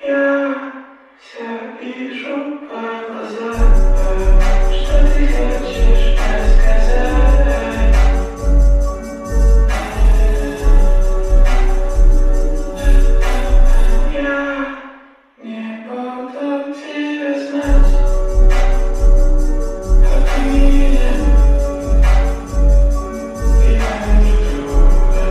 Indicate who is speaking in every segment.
Speaker 1: Я все вижу по глазам, что ты хочешь рассказать. Я не буду тебя знать, а ты меня, и я жду.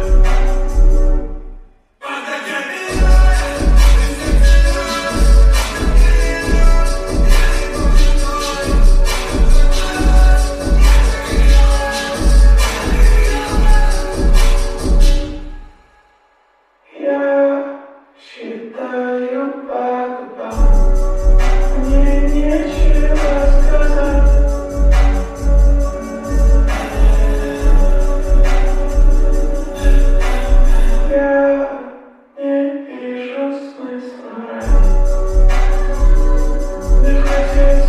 Speaker 1: Я считаю по губам, мне нечего сказать. Я не вижу смысла врать, не хотеть.